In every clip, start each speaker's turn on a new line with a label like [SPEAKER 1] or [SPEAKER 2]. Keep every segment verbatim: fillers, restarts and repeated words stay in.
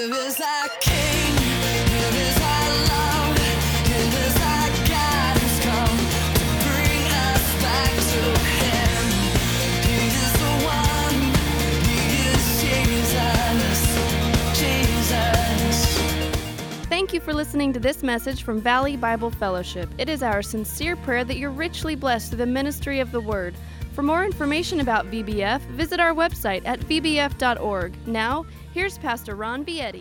[SPEAKER 1] Give us our King, give us our love, give us our guidance, come to bring us back to Him. He is the one, He is Jesus, Jesus.
[SPEAKER 2] Thank you for listening to this message from Valley Bible Fellowship. It is our sincere prayer that you're richly blessed through the ministry of the Word. For more information about V B F, visit our website at v b f dot org. Now, here's Pastor Ron Bietti.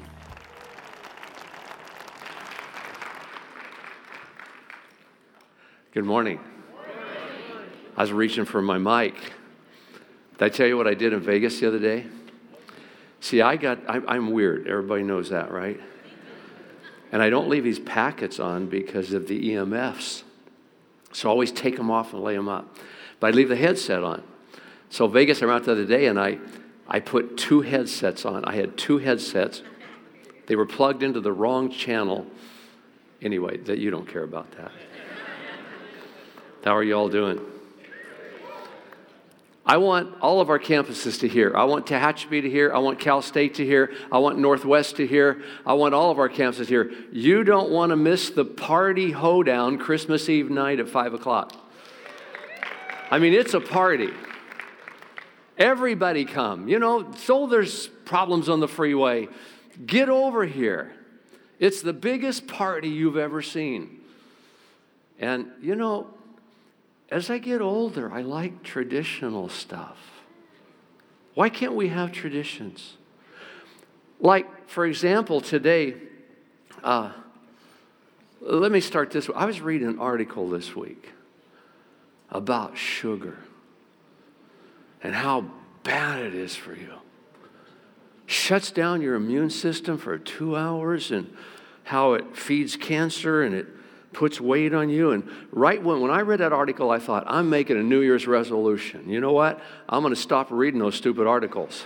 [SPEAKER 3] Good morning. I was reaching for my mic. Did I tell you what I did in Vegas the other day? See, I got, I, I'm weird. Everybody knows that, right? And I don't leave these packets on because of the E M Fs. So I always take them off and lay them up. But I leave the headset on. So Vegas, I went out the other day and I, I put two headsets on. I had two headsets. They were plugged into the wrong channel. Anyway, that you don't care about that. How are you all doing? I want all of our campuses to hear. I want Tehachapi to hear. I want Cal State to hear. I want Northwest to hear. I want all of our campuses to hear. You don't want to miss the party hoedown Christmas Eve night at five o'clock. I mean, it's a party. Everybody come. You know, so there's problems on the freeway. Get over here. It's the biggest party you've ever seen. And, you know, as I get older, I like traditional stuff. Why can't we have traditions? Like, for example, today, uh, let me start this way. I was reading an article this week about sugar and how bad it is for you. Shuts down your immune system for two hours and how it feeds cancer and it puts weight on you. And right when, when I read that article, I thought, I'm making a New Year's resolution. You know what? I'm going to stop reading those stupid articles.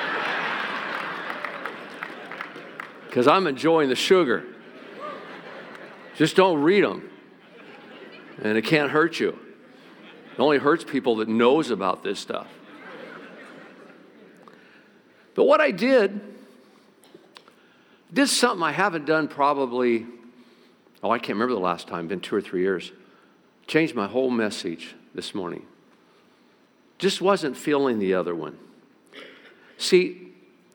[SPEAKER 3] Because I'm enjoying the sugar. Just don't read them. And it can't hurt you. It only hurts people that knows about this stuff. But what I did, did something I haven't done probably, oh, I can't remember the last time, been two or three years. Changed my whole message this morning. Just wasn't feeling the other one. See,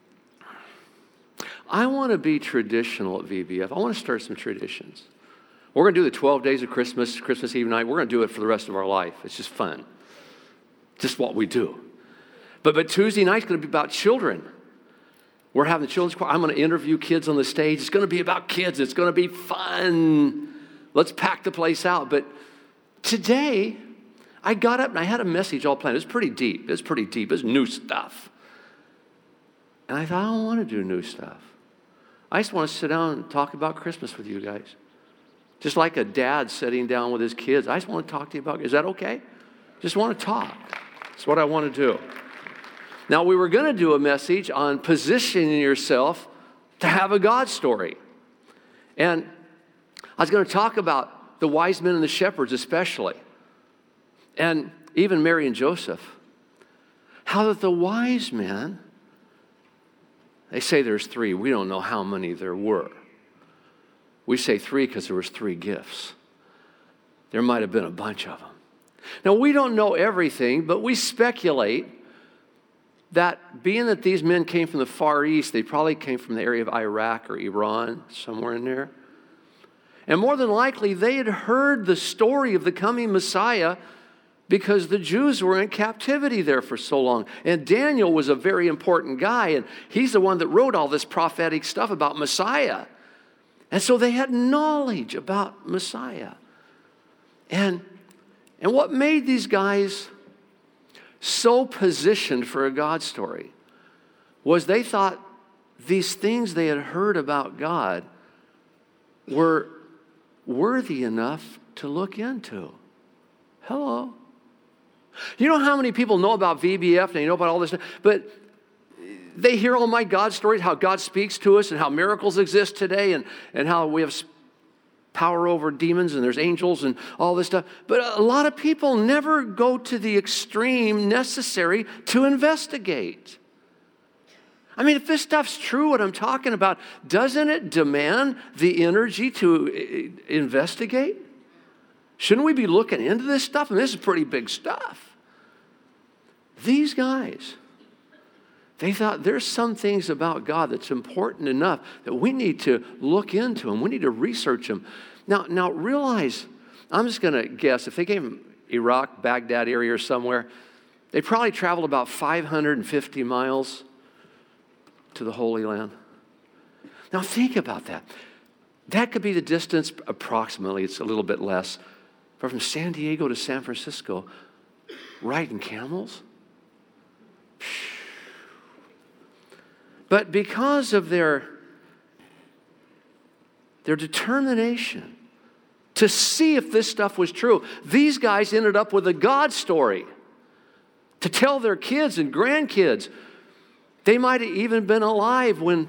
[SPEAKER 3] I want to be traditional at V B F. I want to start some traditions. We're going to do the twelve days of Christmas, Christmas Eve night. We're going to do it for the rest of our life. It's just fun. Just what we do. But, but Tuesday night's going to be about children. We're having the children's choir. I'm going to interview kids on the stage. It's going to be about kids. It's going to be fun. Let's pack the place out. But today, I got up and I had a message all planned. It was pretty deep. It was pretty deep. It was new stuff. And I thought, I don't want to do new stuff. I just want to sit down and talk about Christmas with you guys. Just like a dad sitting down with his kids. I just want to talk to you about, is that okay? Just want to talk. That's what I want to do. Now, we were going to do a message on positioning yourself to have a God story. And I was going to talk about the wise men and the shepherds especially. And even Mary and Joseph. How that the wise men, they say there's three. We don't know how many there were. We say three because there was three gifts. There might have been a bunch of them. Now, we don't know everything, but we speculate that being that these men came from the Far East, they probably came from the area of Iraq or Iran, somewhere in there. And more than likely, they had heard the story of the coming Messiah because the Jews were in captivity there for so long. And Daniel was a very important guy, and he's the one that wrote all this prophetic stuff about Messiah. And so they had knowledge about Messiah. And, and what made these guys so positioned for a God story was they thought these things they had heard about God were worthy enough to look into. Hello. You know how many people know about V B F and they know about all this stuff, but they hear all my God stories, how God speaks to us and how miracles exist today and, and how we have power over demons and there's angels and all this stuff. But a lot of people never go to the extreme necessary to investigate. I I mean, if this stuff's true, what I'm talking about, doesn't it demand the energy to investigate? Shouldn't we be looking into this stuff? And this is pretty big stuff. These guys, they thought there's some things about God that's important enough that we need to look into them. We need to research them. Now, now realize, I'm just going to guess, if they came from Iraq, Baghdad area or somewhere, they probably traveled about five hundred fifty miles to the Holy Land. Now think about that. That could be the distance, approximately, it's a little bit less, but from San Diego to San Francisco, riding camels. But because of their, their determination to see if this stuff was true, these guys ended up with a God story to tell their kids and grandkids. They might have even been alive when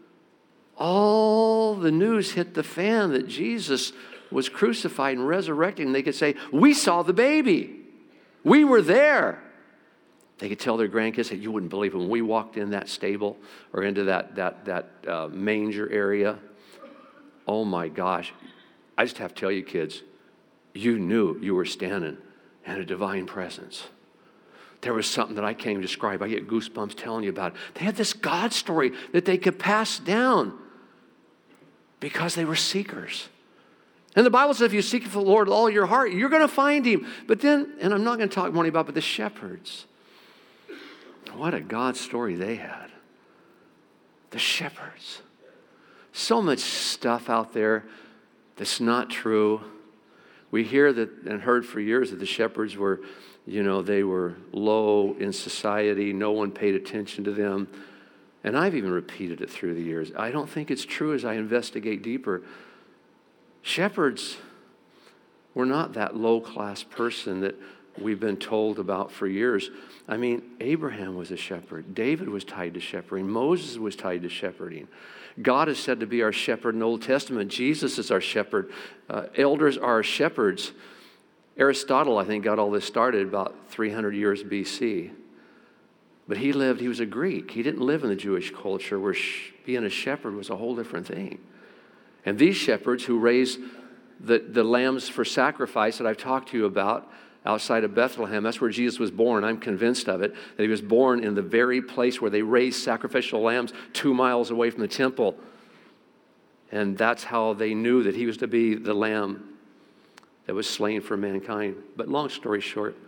[SPEAKER 3] all the news hit the fan that Jesus was crucified and resurrected. And they could say, we saw the baby. We were there. They could tell their grandkids that you wouldn't believe it. When we walked in that stable or into that, that, that uh, manger area, oh my gosh. I just have to tell you, kids, you knew you were standing in a divine presence. There was something that I can't even describe. I get goosebumps telling you about it. They had this God story that they could pass down because they were seekers. And the Bible says if you seek the Lord with all your heart, you're going to find him. But then, and I'm not going to talk more about, but the shepherds. What a God story they had. The shepherds. So much stuff out there that's not true. We hear that and heard for years that the shepherds were, you know, they were low in society. No one paid attention to them. And I've even repeated it through the years. I don't think it's true as I investigate deeper. Shepherds were not that low-class person that we've been told about for years. I mean, Abraham was a shepherd. David was tied to shepherding. Moses was tied to shepherding. God is said to be our shepherd in the Old Testament. Jesus is our shepherd. Uh, elders are shepherds. Aristotle, I think, got all this started about three hundred years B C. But he lived, he was a Greek. He didn't live in the Jewish culture where sh- being a shepherd was a whole different thing. And these shepherds who raised the, the lambs for sacrifice that I've talked to you about outside of Bethlehem, that's where Jesus was born. I'm convinced of it, that he was born in the very place where they raised sacrificial lambs two miles away from the temple. And that's how they knew that he was to be the lamb that was slain for mankind. But long story short,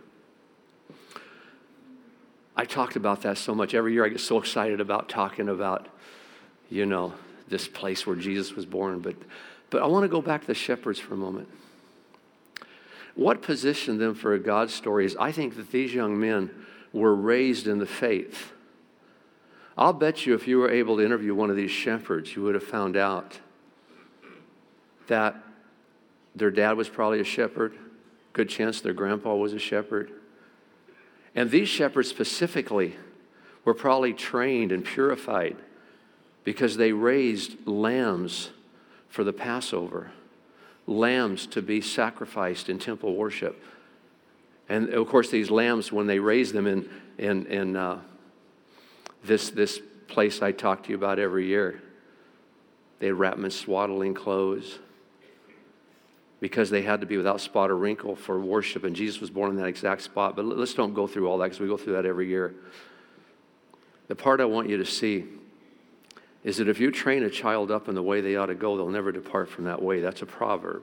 [SPEAKER 3] I talked about that so much. Every year I get so excited about talking about, you know, this place where Jesus was born. But, but I want to go back to the shepherds for a moment. What positioned them for a God story is I think that these young men were raised in the faith. I'll bet you if you were able to interview one of these shepherds, you would have found out that their dad was probably a shepherd. Good chance their grandpa was a shepherd. And these shepherds specifically were probably trained and purified because they raised lambs for the Passover. Lambs to be sacrificed in temple worship. And of course these lambs, when they raised them in, in, in uh, this, this place I talk to you about every year, they wrap them in swaddling clothes because they had to be without spot or wrinkle for worship, and Jesus was born in that exact spot. But let's don't go through all that because we go through that every year. The part I want you to see is that if you train a child up in the way they ought to go, they'll never depart from that way. That's a proverb.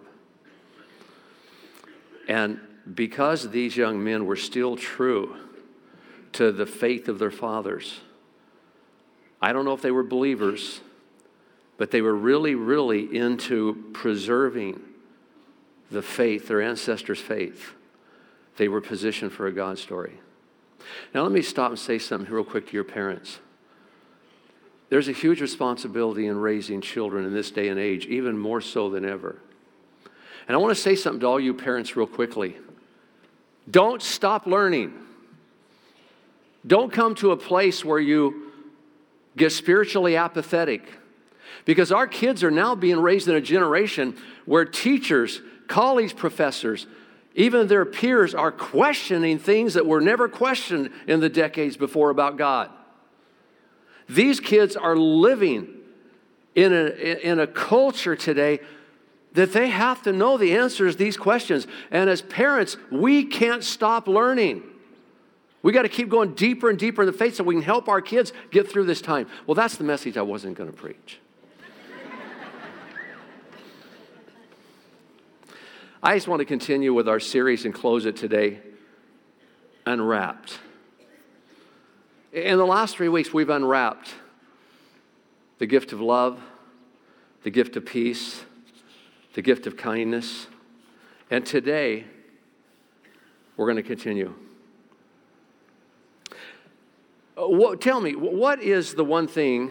[SPEAKER 3] And because these young men were still true to the faith of their fathers, I don't know if they were believers, but they were really, really into preserving the faith, their ancestors' faith. They were positioned for a God story. Now let me stop and say something real quick to your parents. There's a huge responsibility in raising children in this day and age, even more so than ever. And I want to say something to all you parents real quickly. Don't stop learning. Don't come to a place where you get spiritually apathetic. Because our kids are now being raised in a generation where teachers, college professors, even their peers are questioning things that were never questioned in the decades before about God. These kids are living in a, in a culture today that they have to know the answers to these questions. And as parents, we can't stop learning. We got to keep going deeper and deeper in the faith so we can help our kids get through this time. Well, that's the message I wasn't going to preach. I just want to continue with our series and close it today, Unwrapped. In the last three weeks, we've unwrapped the gift of love, the gift of peace, the gift of kindness. And today, we're going to continue. What, tell me, what is the one thing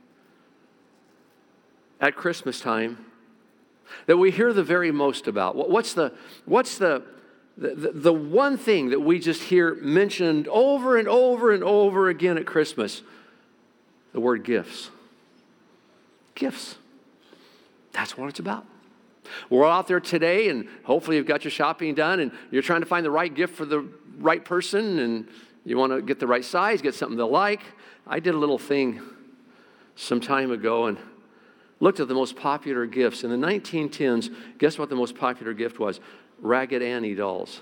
[SPEAKER 3] at Christmas time that we hear the very most about? What's the, what's the, the, the one thing that we just hear mentioned over and over and over again at Christmas? The word gifts. Gifts. That's what it's about. We're out there today, and hopefully you've got your shopping done, and you're trying to find the right gift for the right person, and you want to get the right size, get something they'll like. I did a little thing some time ago and looked at the most popular gifts. In the nineteen tens, guess what the most popular gift was? Ragged Annie dolls.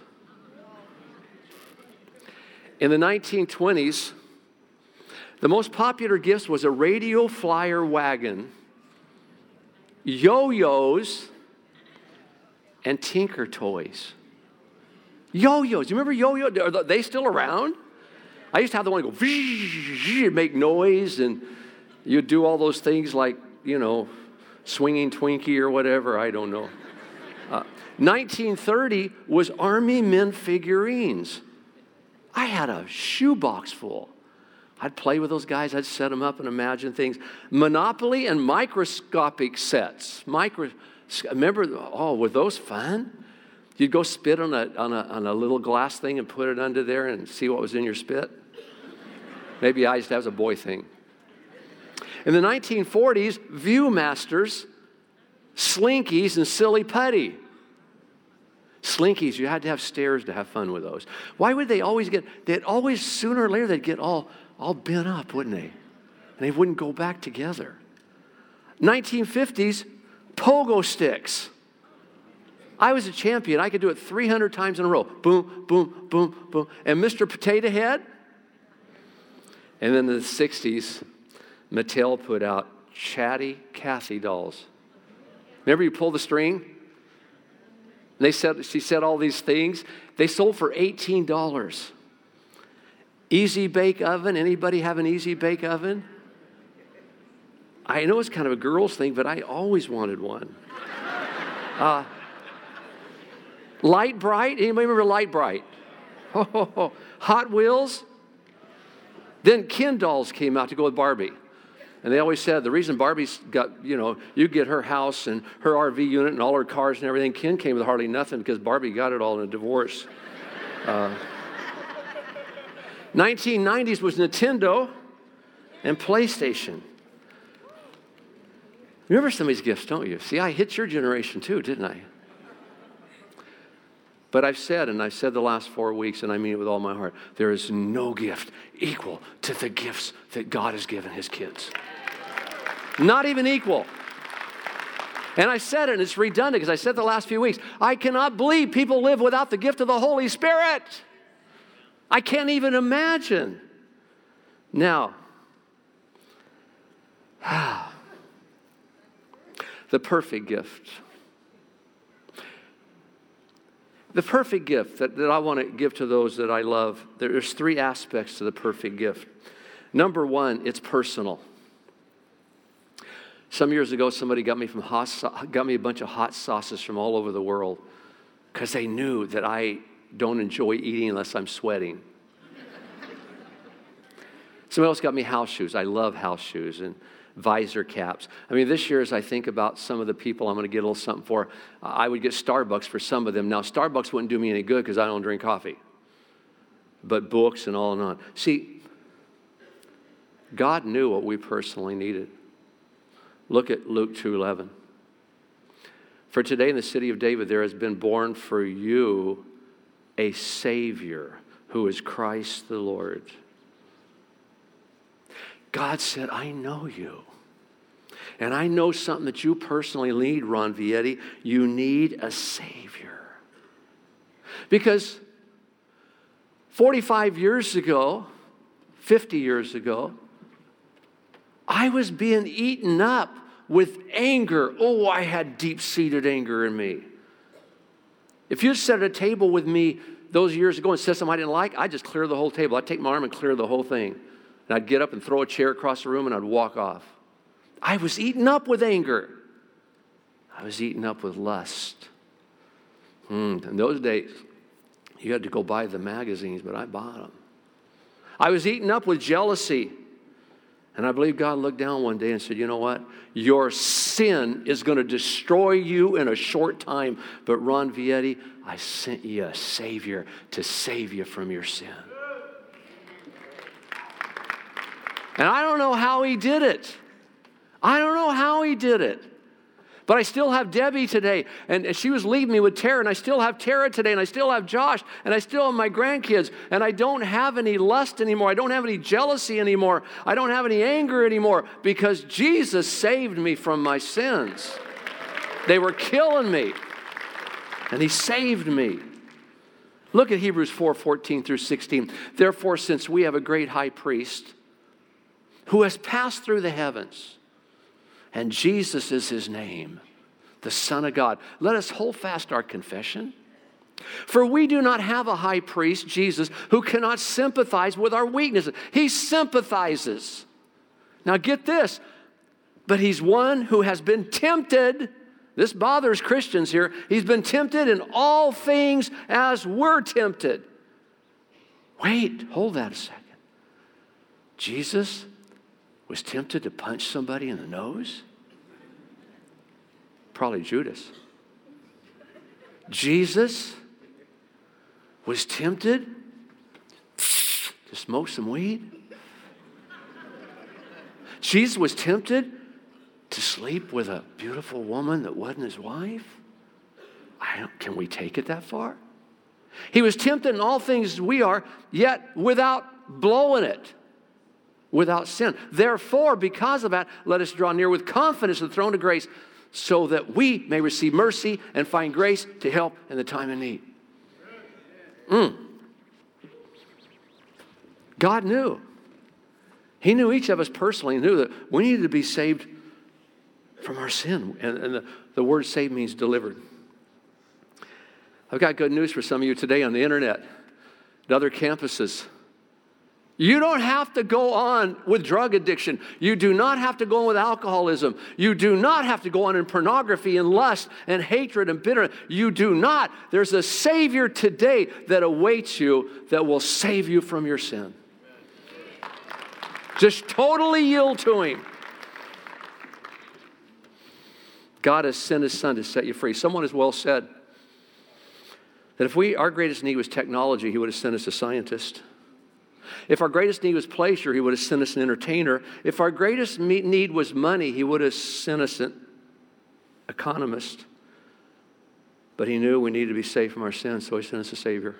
[SPEAKER 3] In the nineteen twenties, the most popular gifts was a radio flyer wagon, yo-yos, and Tinker toys. Yo-yos. You remember yo-yo? Are they still around? I used to have the one go, make noise, and you'd do all those things like, you know, swinging Twinkie or whatever. I don't know. Uh, nineteen thirty was Army men figurines. I had a shoebox full. I'd play with those guys. I'd set them up and imagine things. Monopoly and microscopic sets. Micro, remember, oh, were those fun? You'd go spit on a, on, a, on a little glass thing and put it under there and see what was in your spit. Maybe I just, that was a boy thing. In the nineteen forties, Viewmasters, Slinkies, and Silly Putty. Slinkies, you had to have stairs to have fun with those. Why would they always get, they'd always, sooner or later, they'd get all, all bent up, wouldn't they? And they wouldn't go back together. nineteen fifties, pogo sticks. I was a champion. I could do it three hundred times in a row. Boom, boom, boom, boom. And Mister Potato Head. And then in the sixties, Mattel put out Chatty Cathy dolls. Remember you pull the string? And they said, she said all these things. They sold for eighteen dollars. Easy bake oven. Anybody have an easy bake oven? I know it's kind of a girl's thing, but I always wanted one. Uh, Light Bright. Anybody remember Light Bright? Oh, Hot Wheels. Then Ken dolls came out to go with Barbie. And they always said the reason Barbie's got, you know, you get her house and her R V unit and all her cars and everything. Ken came with hardly nothing because Barbie got it all in a divorce. Uh, nineteen nineties was Nintendo and PlayStation. Remember some of these gifts, don't you? See, I hit your generation too, didn't I? But I've said, and I've said the last four weeks, and I mean it with all my heart, there is no gift equal to the gifts that God has given his kids. Not even equal. And I said it, and it's redundant because I said the last few weeks, I cannot believe people live without the gift of the Holy Spirit. I can't even imagine. Now, the perfect gift. The perfect gift that, that I want to give to those that I love, there's three aspects to the perfect gift. Number one, it's personal. Some years ago, somebody got me from hot, got me a bunch of hot sauces from all over the world because they knew that I don't enjoy eating unless I'm sweating. Somebody else got me house shoes. I love house shoes and visor caps. I mean, this year as I think about some of the people I'm going to get a little something for, uh, I would get Starbucks for some of them. Now, Starbucks wouldn't do me any good because I don't drink coffee. But books and all and on. See, God knew what we personally needed. Look at Luke two eleven. For today in the city of David there has been born for you a Savior who is Christ the Lord. God said, I know you. And I know something that you personally need, Ron Vietti. You need a Savior. Because forty-five years ago, fifty years ago, I was being eaten up with anger. Oh, I had deep-seated anger in me. If you'd sat at a table with me those years ago and said something I didn't like, I'd just clear the whole table. I'd take my arm and clear the whole thing. And I'd get up and throw a chair across the room and I'd walk off. I was eaten up with anger. I was eaten up with lust. Hmm. In those days, you had to go buy the magazines, but I bought them. I was eaten up with jealousy. And I believe God looked down one day and said, you know what? Your sin is going to destroy you in a short time. But Ron Vietti, I sent you a Savior to save you from your sin. And I don't know how he did it. I don't know how he did it. But I still have Debbie today, and she was leaving me with Tara, and I still have Tara today, and I still have Josh, and I still have my grandkids, and I don't have any lust anymore. I don't have any jealousy anymore. I don't have any anger anymore because Jesus saved me from my sins. They were killing me, and he saved me. Look at Hebrews four fourteen through sixteen. Therefore, since we have a great high priest who has passed through the heavens, and Jesus is his name, the Son of God, let us hold fast our confession. For we do not have a high priest, Jesus, who cannot sympathize with our weaknesses. He sympathizes. Now get this, but he's one who has been tempted. This bothers Christians here. He's been tempted in all things as we're tempted. Wait, hold that a second. Jesus was tempted to punch somebody in the nose? Probably Judas. Jesus was tempted to smoke some weed? Jesus was tempted to sleep with a beautiful woman that wasn't his wife? I don't, can we take it that far? He was tempted in all things as we are, yet without blowing it. Without sin. Therefore, because of that, let us draw near with confidence to the throne of grace so that we may receive mercy and find grace to help in the time of need. Mm. God knew. He knew each of us personally, knew that we needed to be saved from our sin. And, and the, the word saved means delivered. I've got good news for some of you today on the internet and other campuses. You don't have to go on with drug addiction. You do not have to go on with alcoholism. You do not have to go on in pornography and lust and hatred and bitterness. You do not. There's a Savior today that awaits you that will save you from your sin. Just totally yield to him. God has sent his Son to set you free. Someone has well said that if we, our greatest need was technology, he would have sent us a scientist. If our greatest need was pleasure, he would have sent us an entertainer. If our greatest need was money, he would have sent us an economist. But he knew we needed to be saved from our sins, so he sent us a Savior.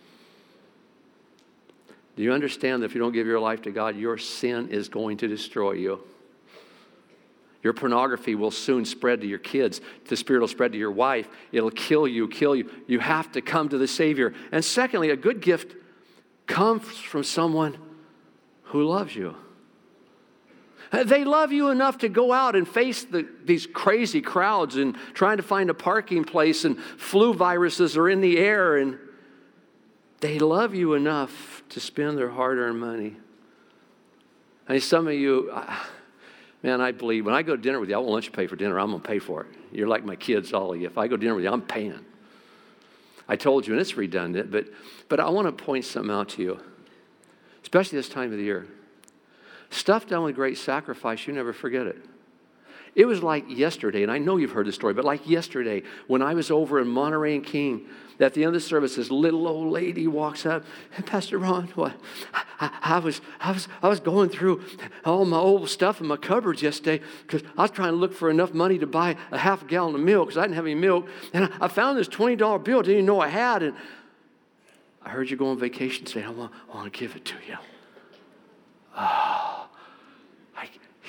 [SPEAKER 3] Do you understand that if you don't give your life to God, your sin is going to destroy you? Your pornography will soon spread to your kids. The Spirit will spread to your wife. It'll kill you, kill you. You have to come to the Savior. And secondly, a good gift comes from someone who loves you. They love you enough to go out and face the, these crazy crowds and trying to find a parking place, and flu viruses are in the air, and they love you enough to spend their hard-earned money. I mean, some of you, man, I believe when I go to dinner with you, I won't let you pay for dinner. I'm going to pay for it. You're like my kids, all of you. If I go to dinner with you, I'm paying. I told you, and it's redundant, but, but I want to point something out to you, especially this time of the year. Stuff done with great sacrifice, you never forget it. It was like yesterday, and I know you've heard the story, but like yesterday when I was over in Monterey and King, at the end of the service, this little old lady walks up. Hey, Pastor Ron, what? I, I, was, I, was, I was going through all my old stuff in my cupboards yesterday because I was trying to look for enough money to buy a half a gallon of milk because I didn't have any milk. And I, I found this twenty dollar bill I didn't even know I had. And I heard you go on vacation today. I want, I want to give it to you. Oh,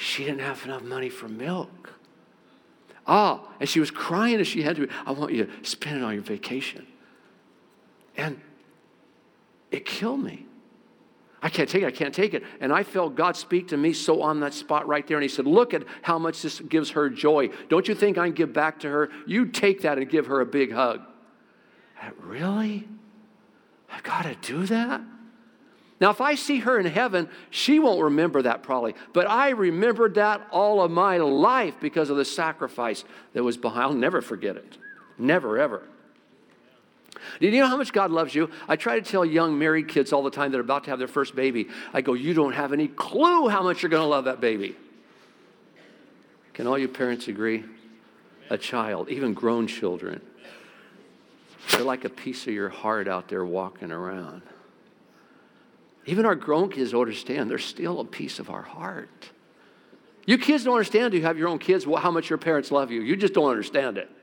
[SPEAKER 3] she didn't have enough money for milk. Oh, and she was crying as she had to. I want you to spend it on your vacation. And it killed me. I can't take it. I can't take it. And I felt God speak to me so on that spot right there. And he said, look at how much this gives her joy. Don't you think I can give back to her? You take that and give her a big hug. I, really? I've got to do that? Now, if I see her in heaven, she won't remember that probably. But I remembered that all of my life because of the sacrifice that was behind. I'll never forget it. Never, ever. Do you know how much God loves you? I try to tell young married kids all the time that are about to have their first baby. I go, you don't have any clue how much you're going to love that baby. Can all you parents agree? A child, even grown children, they're like a piece of your heart out there walking around. Even our grown kids don't understand. They're still a piece of our heart. You kids don't understand, you have your own kids, how much your parents love you. You just don't understand it.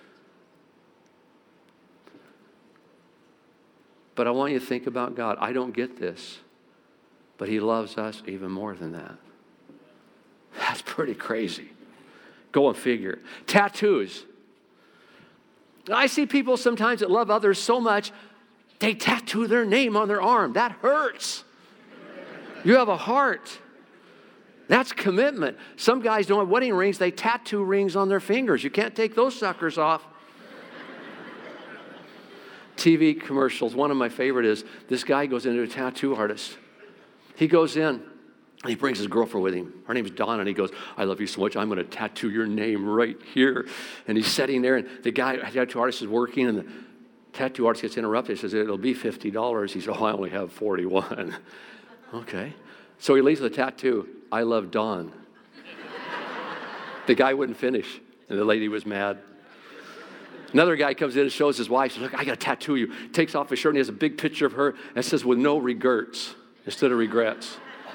[SPEAKER 3] But I want you to think about God. I don't get this, but he loves us even more than that. That's pretty crazy. Go and figure. Tattoos. I see people sometimes that love others so much, they tattoo their name on their arm. That hurts. You have a heart. That's commitment. Some guys don't have wedding rings. They tattoo rings on their fingers. You can't take those suckers off. T V commercials. One of my favorite is this guy goes into a tattoo artist. He goes in and he brings his girlfriend with him. Her name is Donna, and he goes, I love you so much, I'm going to tattoo your name right here. And he's sitting there, and the guy, the tattoo artist is working, and the tattoo artist gets interrupted. He says, it'll be fifty dollars. He says, oh, I only have forty-one. Okay. So he leaves the tattoo, I love Dawn. The guy wouldn't finish, and the lady was mad. Another guy comes in and shows his wife, says, look, I got to tattoo you. Takes off his shirt, and he has a big picture of her, and says, with no regrets, instead of regrets.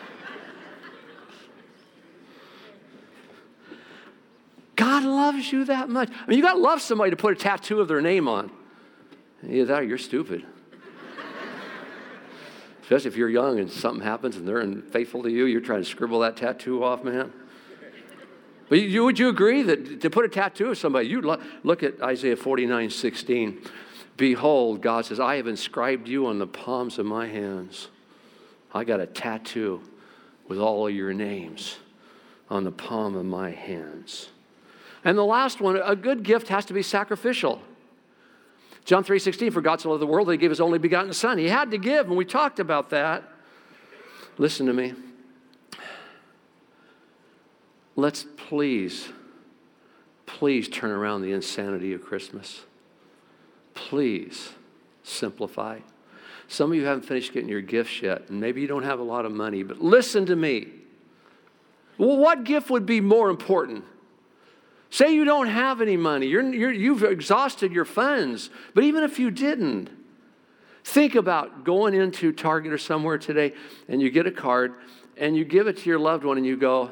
[SPEAKER 3] God loves you that much. I mean, you got to love somebody to put a tattoo of their name on. Either that or you're stupid. Especially if you're young and something happens and they're unfaithful to you, you're trying to scribble that tattoo off, man. But you, would you agree that to put a tattoo of somebody, you lo- look at Isaiah forty-nine sixteen. Behold, God says, I have inscribed you on the palms of my hands. I got a tattoo with all of your names on the palm of my hands. And the last one, a good gift has to be sacrificial. John three sixteen, for God so loved the world that he gave his only begotten son. He had to give, and we talked about that. Listen to me. Let's please, please turn around the insanity of Christmas. Please simplify. Some of you haven't finished getting your gifts yet, and maybe you don't have a lot of money, but listen to me. Well, what gift would be more important? Say you don't have any money. You're, you're, you've exhausted your funds. But even if you didn't, think about going into Target or somewhere today, and you get a card, and you give it to your loved one, and you go,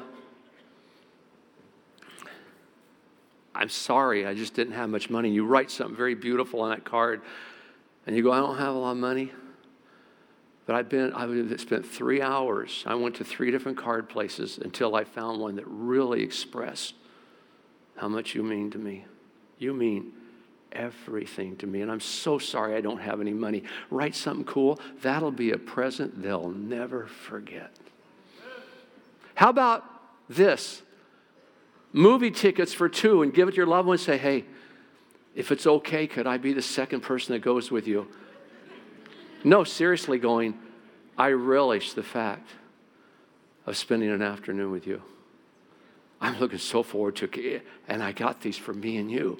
[SPEAKER 3] I'm sorry, I just didn't have much money. You write something very beautiful on that card, and you go, I don't have a lot of money, but I've been, I've spent three hours. I went to three different card places until I found one that really expressed how much you mean to me. You mean everything to me, and I'm so sorry I don't have any money. Write something cool. That'll be a present they'll never forget. How about this? Movie tickets for two, and give it to your loved one and say, hey, if it's okay, could I be the second person that goes with you? No, seriously going, I relish the fact of spending an afternoon with you. I'm looking so forward to it, and I got these for me and you.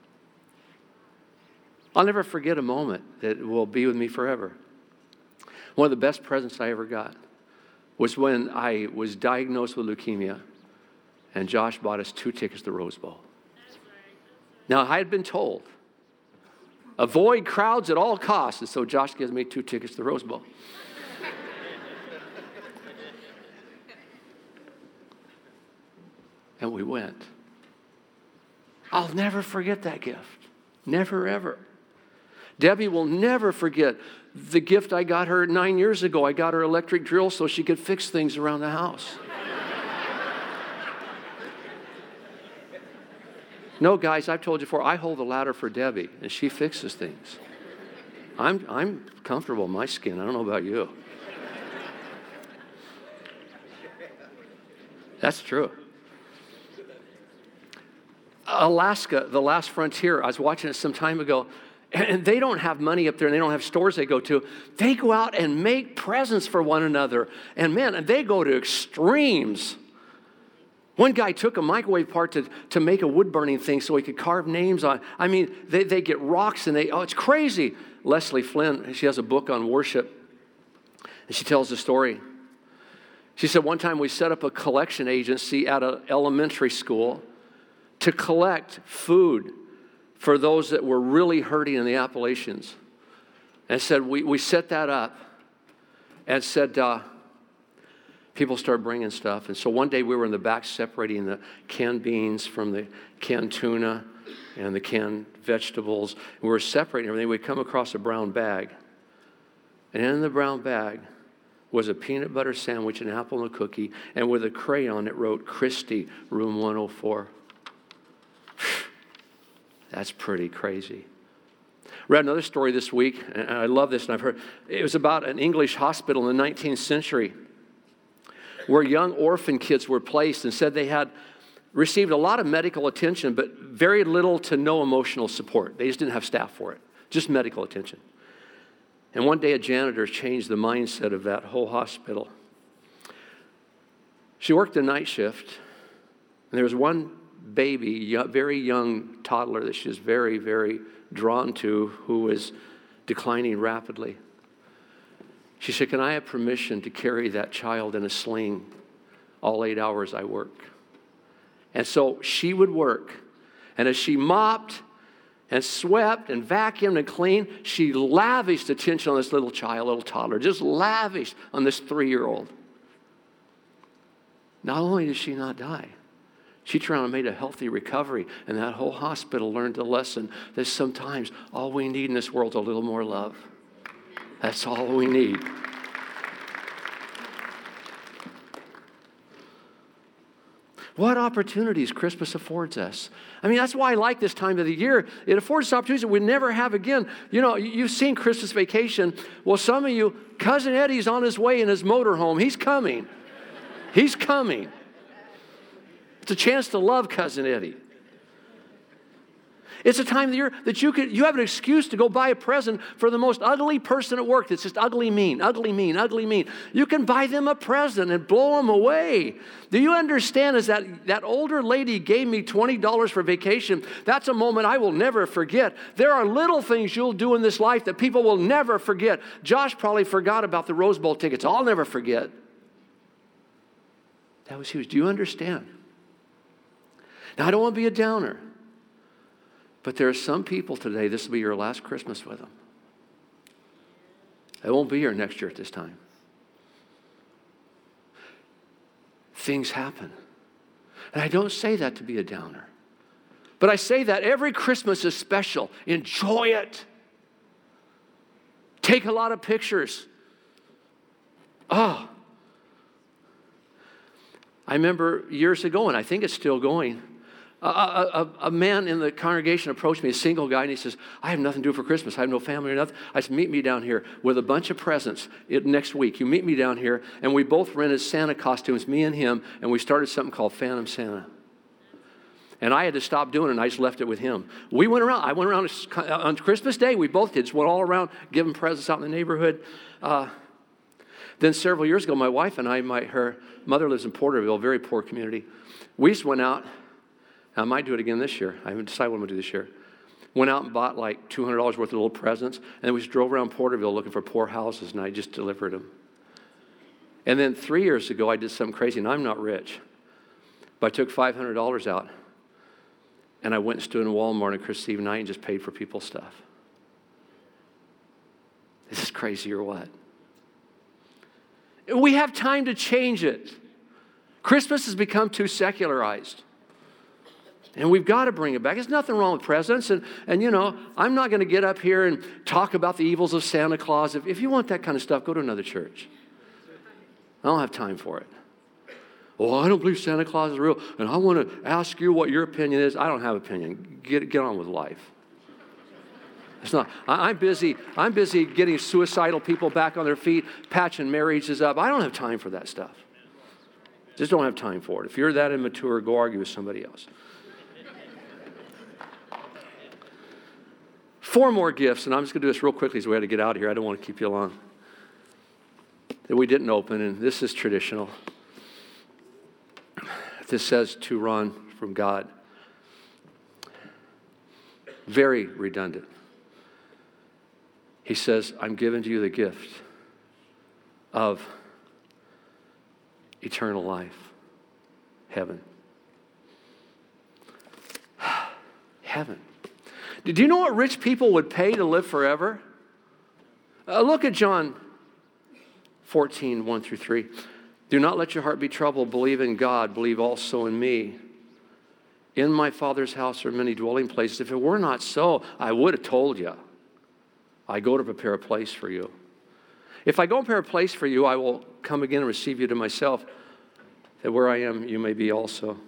[SPEAKER 3] I'll never forget a moment that will be with me forever. One of the best presents I ever got was when I was diagnosed with leukemia, and Josh bought us two tickets to the Rose Bowl. Now, I had been told, avoid crowds at all costs, and so Josh gives me two tickets to the Rose Bowl. And we went. I'll never forget that gift. Never, ever. Debbie will never forget the gift I got her nine years ago. I got her electric drill so she could fix things around the house. No, guys, I've told you before, I hold the ladder for Debbie, and she fixes things. I'm, I'm comfortable in my skin. I don't know about you. That's true. Alaska, the last frontier, I was watching it some time ago, and they don't have money up there, and they don't have stores they go to. They go out and make presents for one another. And man, and they go to extremes. One guy took a microwave part to, to make a wood-burning thing so he could carve names on. I mean, they, they get rocks, and they, oh, it's crazy. Leslie Flynn, she has a book on worship, and she tells the story. She said, one time we set up a collection agency at an elementary school to collect food for those that were really hurting in the Appalachians. And said, we, we set that up and said, uh, people started bringing stuff. And so one day we were in the back separating the canned beans from the canned tuna and the canned vegetables. And we were separating everything. We'd come across a brown bag. And in the brown bag was a peanut butter sandwich, an apple, and a cookie. And with a crayon, it wrote, Christy, room one oh four. That's pretty crazy. Read another story this week, and I love this, and I've heard. It was about an English hospital in the nineteenth century where young orphan kids were placed, and said they had received a lot of medical attention, but very little to no emotional support. They just didn't have staff for it, just medical attention. And one day a janitor changed the mindset of that whole hospital. She worked a night shift, and there was one baby, very young toddler that she was very, very drawn to, who was declining rapidly. She said, can I have permission to carry that child in a sling all eight hours I work? And so she would work, and as she mopped and swept and vacuumed and cleaned, she lavished attention on this little child, little toddler, just lavished on this three-year-old. Not only did she not die, she turned around and made a healthy recovery, and that whole hospital learned the lesson that sometimes all we need in this world is a little more love. That's all we need. What opportunities Christmas affords us. I mean, that's why I like this time of the year. It affords us opportunities that we never have again. You know, you've seen Christmas Vacation. Well, some of you, Cousin Eddie's on his way in his motorhome. He's coming. He's coming. It's a chance to love Cousin Eddie. It's a time of the year that you could you have an excuse to go buy a present for the most ugly person at work that's just ugly mean, ugly mean, ugly mean. You can buy them a present and blow them away. Do you understand is that that older lady gave me twenty dollars for vacation? That's a moment I will never forget. There are little things you'll do in this life that people will never forget. Josh probably forgot about the Rose Bowl tickets. I'll never forget. That was huge. Do you understand? Now, I don't want to be a downer, but there are some people today, this will be your last Christmas with them. They won't be here next year at this time. Things happen. And I don't say that to be a downer, but I say that every Christmas is special. Enjoy it. Take a lot of pictures. Oh. I remember years ago, and I think it's still going, A, a, a man in the congregation approached me, a single guy, and he says, I have nothing to do for Christmas. I have no family or nothing. I said, meet me down here with a bunch of presents it, next week. You meet me down here, and we both rented Santa costumes, me and him, and we started something called Phantom Santa. And I had to stop doing it, and I just left it with him. We went around. I went around on Christmas Day. We both did. Just went all around giving presents out in the neighborhood. Uh, then several years ago, my wife and I, my, her mother lives in Porterville, a very poor community. We just went out. I might do it again this year. I haven't decided what I'm going to do this year. Went out and bought like two hundred dollars worth of little presents, and then we just drove around Porterville looking for poor houses, and I just delivered them. And then three years ago, I did something crazy, and I'm not rich, but I took five hundred dollars out, and I went and stood in Walmart on Christmas Eve night and just paid for people's stuff. Is this crazy or what? We have time to change it. Christmas has become too secularized. And we've got to bring it back. There's nothing wrong with presents. And, and you know, I'm not going to get up here and talk about the evils of Santa Claus. If, if you want that kind of stuff, go to another church. I don't have time for it. Oh, I don't believe Santa Claus is real, and I want to ask you what your opinion is. I don't have an opinion. Get, get on with life. It's not. I, I'm busy. I'm busy getting suicidal people back on their feet, patching marriages up. I don't have time for that stuff. Just don't have time for it. If you're that immature, go argue with somebody else. Four more gifts, and I'm just going to do this real quickly so we have to get out of here. I don't want to keep you long. That we didn't open, and this is traditional. This says to Ron from God. Very redundant. He says, I'm giving to you the gift of eternal life, heaven. Heaven. Do you know what rich people would pay to live forever? Uh, look at John fourteen, one through three. Do not let your heart be troubled. Believe in God. Believe also in me. In my Father's house are many dwelling places. If it were not so, I would have told you. I go to prepare a place for you. If I go prepare a place for you, I will come again and receive you to myself, that where I am, you may be also.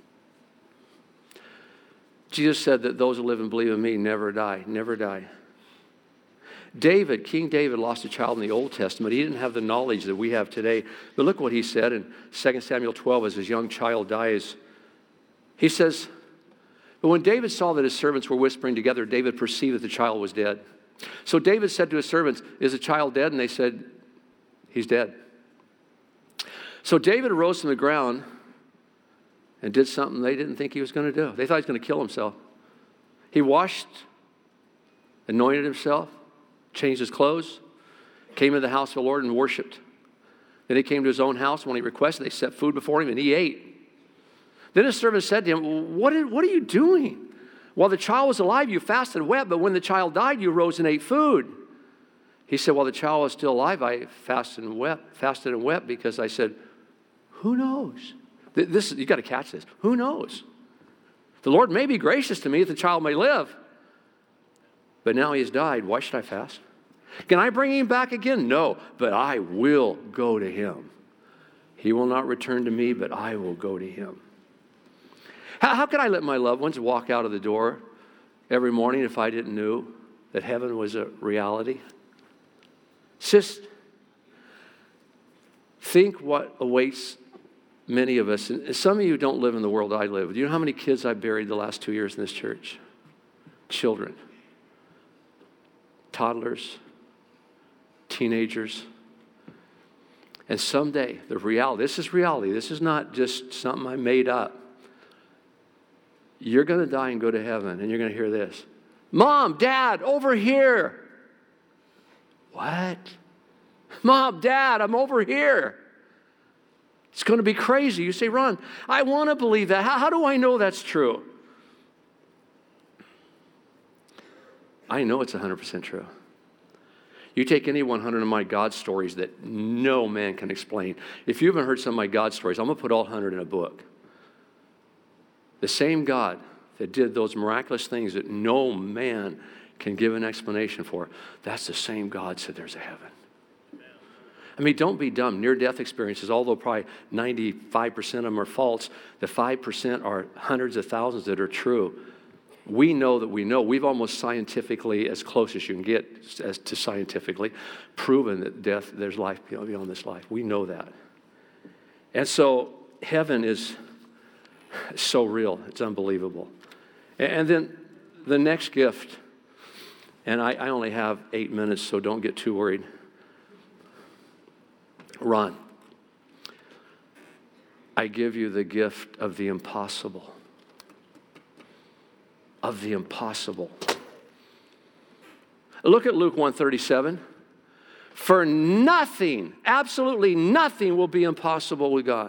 [SPEAKER 3] Jesus said that those who live and believe in me never die, never die. David, King David, lost a child in the Old Testament. He didn't have the knowledge that we have today. But look what he said in Second Samuel twelve as his young child dies. He says, but when David saw that his servants were whispering together, David perceived that the child was dead. So David said to his servants, is the child dead? And they said, he's dead. So David arose from the ground and did something they didn't think he was going to do. They thought he was going to kill himself. He washed, anointed himself, changed his clothes, came into the house of the Lord and worshiped. Then he came to his own house. When he requested, they set food before him and he ate. Then his servant said to him, what, did, what are you doing? While the child was alive, you fasted and wept, but when the child died, you rose and ate food. He said, while the child was still alive, I fasted and wept, fasted and wept because I said, who knows? This, you got to catch this. Who knows? The Lord may be gracious to me if the child may live. But now he has died. Why should I fast? Can I bring him back again? No, but I will go to him. He will not return to me, but I will go to him. How, how could I let my loved ones walk out of the door every morning if I didn't know that heaven was a reality? Just think what awaits many of us. And some of you don't live in the world I live. Do you know how many kids I buried the last two years in this church? Children. Toddlers. Teenagers. And someday, the reality, this is reality. This is not just something I made up. You're going to die and go to heaven, and you're going to hear this. Mom, Dad, over here. What? Mom, Dad, I'm over here. It's going to be crazy. You say, Ron, I want to believe that. How, how do I know that's true? I know it's one hundred percent true. You take any one hundred of my God stories that no man can explain. If you haven't heard some of my God stories, I'm going to put all one hundred in a book. The same God that did those miraculous things that no man can give an explanation for, that's the same God said there's a heaven. I mean, don't be dumb. Near-death experiences, although probably ninety-five percent of them are false, the five percent are hundreds of thousands that are true. We know that we know. We've almost scientifically, as close as you can get as to scientifically, proven that death, there's life beyond this life. We know that. And so heaven is so real. It's unbelievable. And then the next gift, and I, I only have eight minutes, so don't get too worried. Ron, I give you the gift of the impossible. Of the impossible. Look at Luke one thirty-seven. For nothing, absolutely nothing will be impossible with God.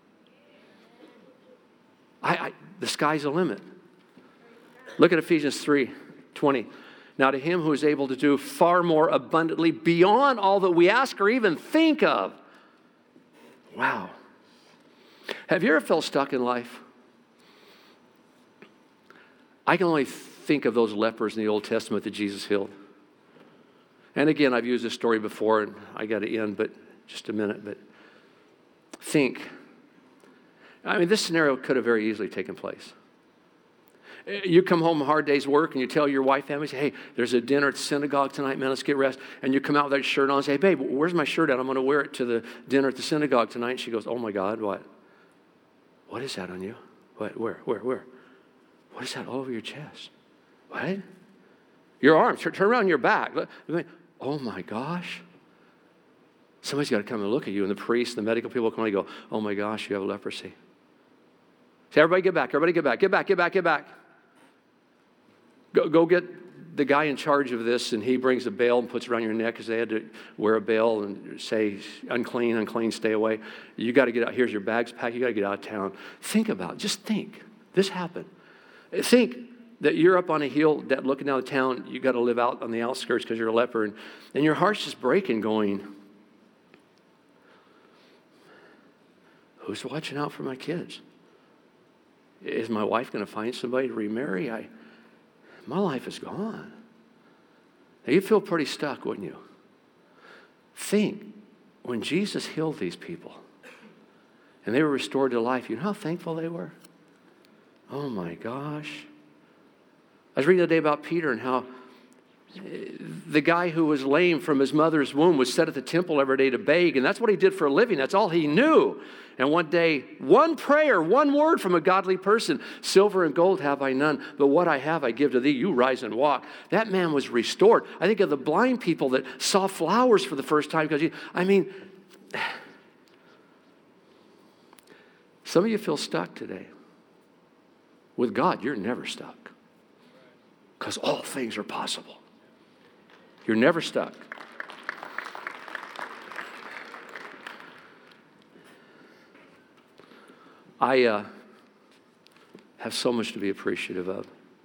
[SPEAKER 3] I, I, the sky's the limit. Look at Ephesians three twenty. Now to him who is able to do far more abundantly beyond all that we ask or even think of. Wow. Have you ever felt stuck in life? I can only think of those lepers in the Old Testament that Jesus healed. And again, I've used this story before, and I got to end, but just a minute. But think, I mean, this scenario could have very easily taken place. You come home a hard day's work and you tell your wife, family, say, hey, there's a dinner at the synagogue tonight, man, let's get rest. And you come out with that shirt on and say, hey, babe, where's my shirt at? I'm going to wear it to the dinner at the synagogue tonight. And she goes, oh my God, what? What is that on you? What? Where? Where? Where? What is that all over your chest? What? Your arms, turn around your back. Oh my gosh. Somebody's got to come and look at you, and the priests, the medical people come and go, oh my gosh, you have leprosy. Say, everybody get back, everybody get back, get back, get back, get back. Go, go get the guy in charge of this, and he brings a veil and puts it around your neck because they had to wear a veil and say, unclean, unclean, stay away. You got to get out. Here's your bags packed. You got to get out of town. Think about it. Just think. This happened. Think that you're up on a hill that looking down the town. You got to live out on the outskirts because you're a leper, and, and your heart's just breaking going, who's watching out for my kids? Is my wife going to find somebody to remarry? I, my life is gone. Now, you'd feel pretty stuck, wouldn't you? Think, when Jesus healed these people and they were restored to life, you know how thankful they were? Oh my gosh. I was reading the other day about Peter and how the guy who was lame from his mother's womb was set at the temple every day to beg, and that's what he did for a living. That's all he knew. And one day, one prayer, one word from a godly person, silver and gold have I none, but what I have I give to thee. You rise and walk. That man was restored. I think of the blind people that saw flowers for the first time because, I mean, some of you feel stuck today. With God, you're never stuck because all things are possible. You're never stuck. I uh, have so much to be appreciative of.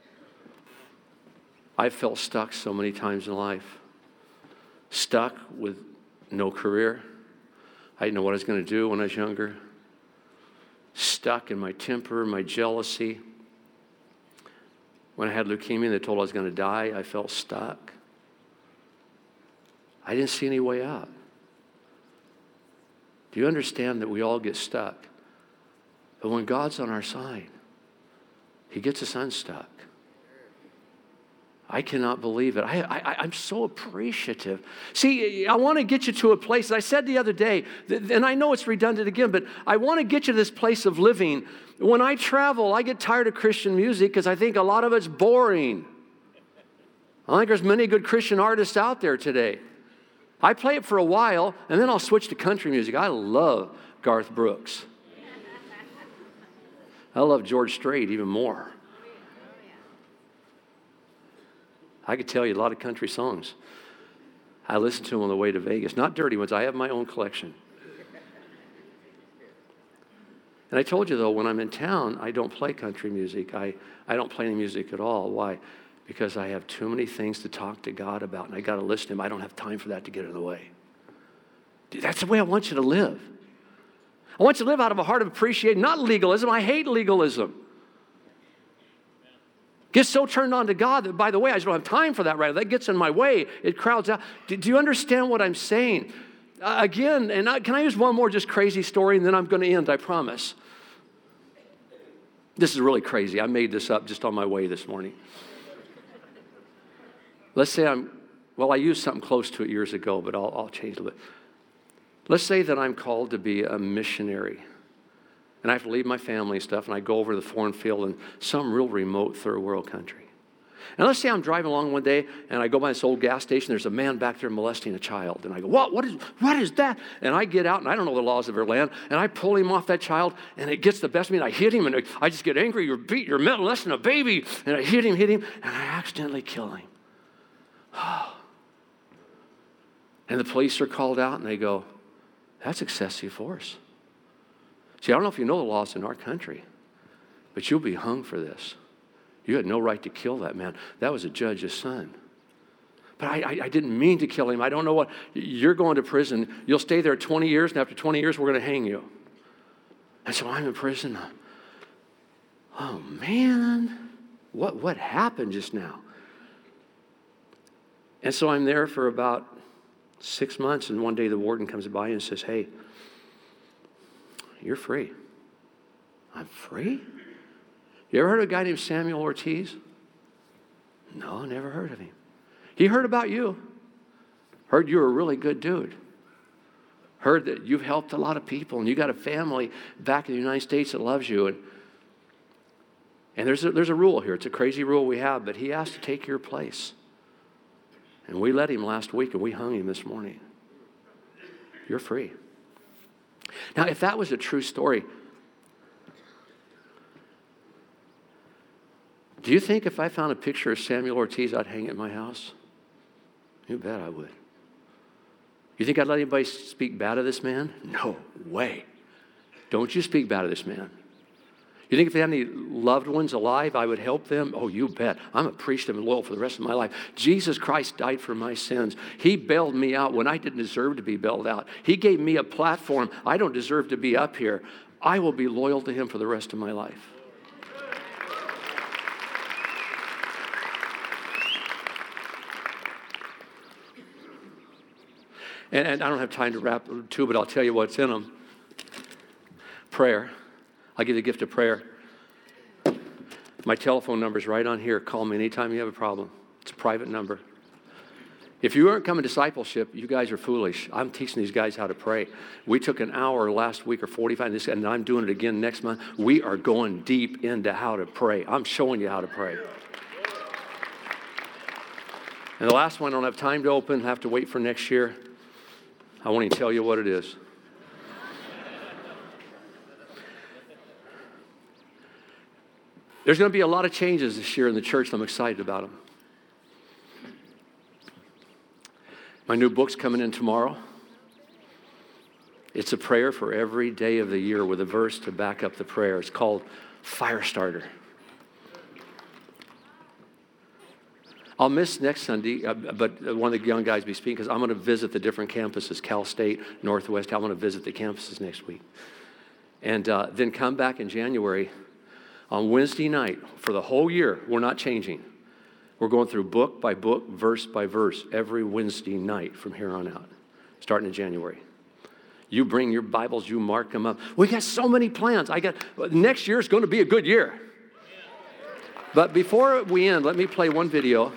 [SPEAKER 3] I've felt stuck so many times in life. Stuck with no career. I didn't know what I was going to do when I was younger. Stuck in my temper, my jealousy. When I had leukemia and they told I was going to die, I felt stuck. I didn't see any way out. Do you understand that we all get stuck? But when God's on our side, He gets us unstuck. I cannot believe it. I, I, I'm so appreciative. See, I want to get you to a place, I said the other day, and I know it's redundant again, but I want to get you to this place of living. When I travel, I get tired of Christian music because I think a lot of it's boring. I don't think there's many good Christian artists out there today. I play it for a while, and then I'll switch to country music. I love Garth Brooks. I love George Strait even more. I could tell you a lot of country songs. I listen to them on the way to Vegas. Not dirty ones. I have my own collection. And I told you, though, when I'm in town, I don't play country music. I, I don't play any music at all. Why? Because I have too many things to talk to God about, and I got to listen to Him. I don't have time for that to get in the way. Dude, that's the way I want you to live. I want you to live out of a heart of appreciation, not legalism. I hate legalism. Get so turned on to God that, by the way, I just don't have time for that right now. That gets in my way. It crowds out. Do, do you understand what I'm saying? Uh, again, and I, can I use one more just crazy story, and then I'm going to end, I promise. This is really crazy. I made this up just on my way this morning. Let's say I'm, well, I used something close to it years ago, but I'll, I'll change a little bit. Let's say that I'm called to be a missionary. And I have to leave my family and stuff, and I go over to the foreign field in some real remote third world country. And let's say I'm driving along one day, and I go by this old gas station. There's a man back there molesting a child. And I go, what? What is, what is that? And I get out, and I don't know the laws of their land, and I pull him off that child, and it gets the best of me, and I hit him, and I just get angry. You're beat, you're molesting a baby. And I hit him, hit him, and I accidentally kill him. And the police are called out, and they go, that's excessive force. See, I don't know if you know the laws in our country, but you'll be hung for this. You had no right to kill that man. That was a judge's son. But I, I, I didn't mean to kill him. I don't know what. You're going to prison. You'll stay there twenty years, and after twenty years, we're going to hang you. And so I'm in prison. Oh, man. What, what happened just now? And so I'm there for about six months, and one day the warden comes by and says, hey, you're free. I'm free? You ever heard of a guy named Samuel Ortiz? No, never heard of him. He heard about you. Heard you were a really good dude. Heard that you've helped a lot of people and you got a family back in the United States that loves you. And, and there's, a, there's a rule here. It's a crazy rule we have, but he asked to take your place. And we let him last week and we hung him this morning. You're free. Now, if that was a true story, do you think if I found a picture of Samuel Ortiz, I'd hang it in my house? You bet I would. You think I'd let anybody speak bad of this man? No way. Don't you speak bad of this man. You think if they had any loved ones alive, I would help them? Oh, you bet. I'm appreciative and loyal for the rest of my life. Jesus Christ died for my sins. He bailed me out when I didn't deserve to be bailed out. He gave me a platform. I don't deserve to be up here. I will be loyal to him for the rest of my life. And, and I don't have time to wrap two, but I'll tell you what's in them. Prayer. I'll give you the gift of prayer. My telephone number's right on here. Call me anytime you have a problem. It's a private number. If you aren't coming to discipleship, you guys are foolish. I'm teaching these guys how to pray. We took an hour last week or forty-five, and, this, and I'm doing it again next month. We are going deep into how to pray. I'm showing you how to pray. And the last one I don't have time to open. I have to wait for next year. I won't even tell you what it is. There's going to be a lot of changes this year in the church, and I'm excited about them. My new book's coming in tomorrow. It's a prayer for every day of the year with a verse to back up the prayer. It's called Firestarter. I'll miss next Sunday, uh, but one of the young guys will be speaking because I'm going to visit the different campuses, Cal State, Northwest. I'm going to visit the campuses next week. And uh, then come back in January on Wednesday night for the whole year. We're not changing. We're going through book by book, verse by verse, every Wednesday night from here on out, starting in January. You bring your Bibles, you mark them up. We got so many plans. I got next year is going to be a good year. But before we end, let me play one video.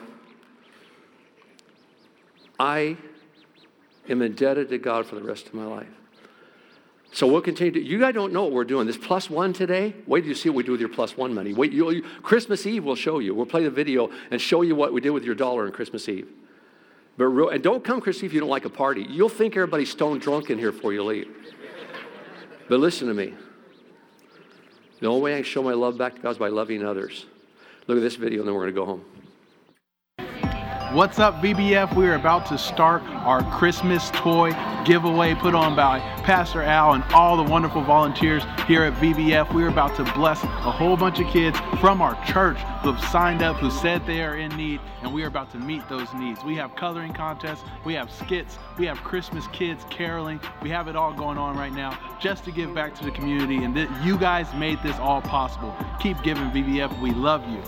[SPEAKER 3] I am indebted to God for the rest of my life. So we'll continue to, you guys don't know what we're doing. This plus one today, wait till you see what we do with your plus one money. Wait, you, you, Christmas Eve we'll show you. We'll play the video and show you what we did with your dollar on Christmas Eve. But real, and don't come Christmas Eve if you don't like a party. You'll think everybody's stone drunk in here before you leave. But listen to me. The only way I can show my love back to God is by loving others. Look at this video and then we're going to go home.
[SPEAKER 4] What's up, V B F? We are about to start our Christmas toy giveaway put on by Pastor Al and all the wonderful volunteers here at V B F. We're about to bless a whole bunch of kids from our church who have signed up, who said they are in need, and we are about to meet those needs. We have coloring contests, we have skits, we have Christmas kids caroling. We have it all going on right now just to give back to the community, and th- you guys made this all possible. Keep giving, V B F. We love you.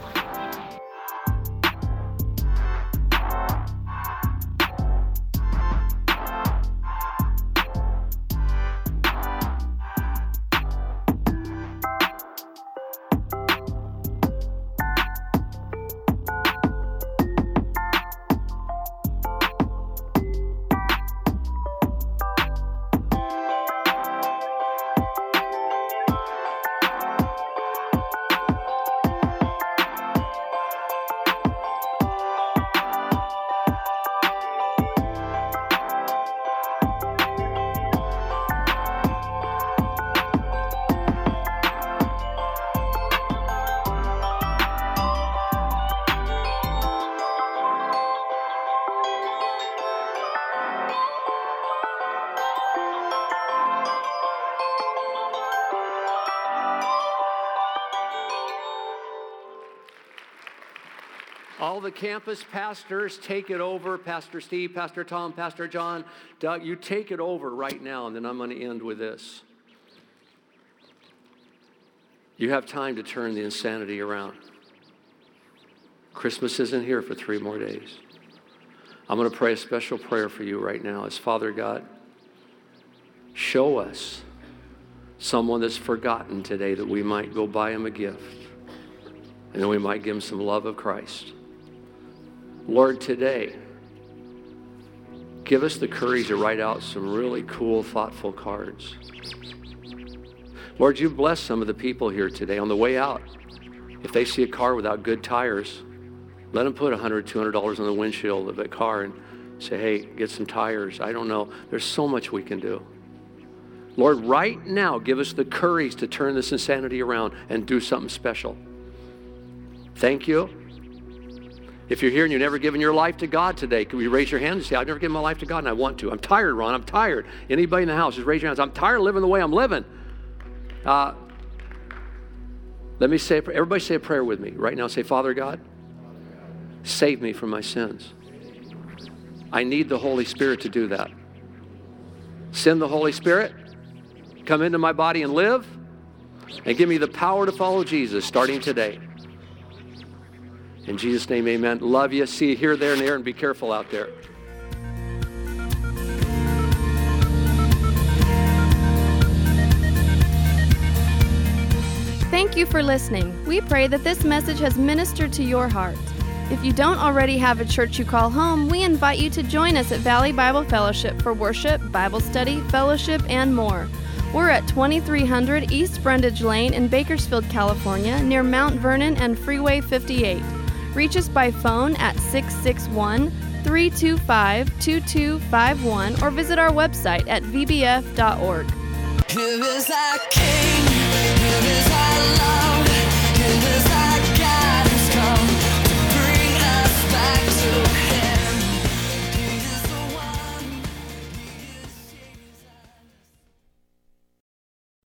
[SPEAKER 3] All the campus pastors, take it over. Pastor Steve, Pastor Tom, Pastor John, Doug, you take it over right now, and then I'm going to end with this. You have time to turn the insanity around. Christmas isn't here for three more days. I'm going to pray a special prayer for you right now as Father God, show us someone that's forgotten today, that we might go buy him a gift, and then we might give him some love of Christ. Lord, today, give us the courage to write out some really cool, thoughtful cards. Lord, you bless some of the people here today on the way out. If they see a car without good tires, let them put one hundred dollars, two hundred dollars on the windshield of that car and say, hey, get some tires. I don't know. There's so much we can do. Lord, right now, give us the courage to turn this insanity around and do something special. Thank you. If you're here and you've never given your life to God today, can you raise your hand and say, I've never given my life to God and I want to. I'm tired, Ron. I'm tired. Anybody in the house, just raise your hands. I'm tired of living the way I'm living. Uh, let me say, everybody say a prayer with me right now. Say, Father God, save me from my sins. I need the Holy Spirit to do that. Send the Holy Spirit, come into my body and live, and give me the power to follow Jesus starting today. In Jesus' name, amen. Love you. See you here, there, and there, and be careful out there.
[SPEAKER 2] Thank you for listening. We pray that this message has ministered to your heart. If you don't already have a church you call home, we invite you to join us at Valley Bible Fellowship for worship, Bible study, fellowship, and more. We're at twenty-three hundred East Brundage Lane in Bakersfield, California, near Mount Vernon and Freeway fifty-eight. Reach us by phone at six six one, three two five, two two five one or visit our website at v b f dot org.
[SPEAKER 1] Here is our King.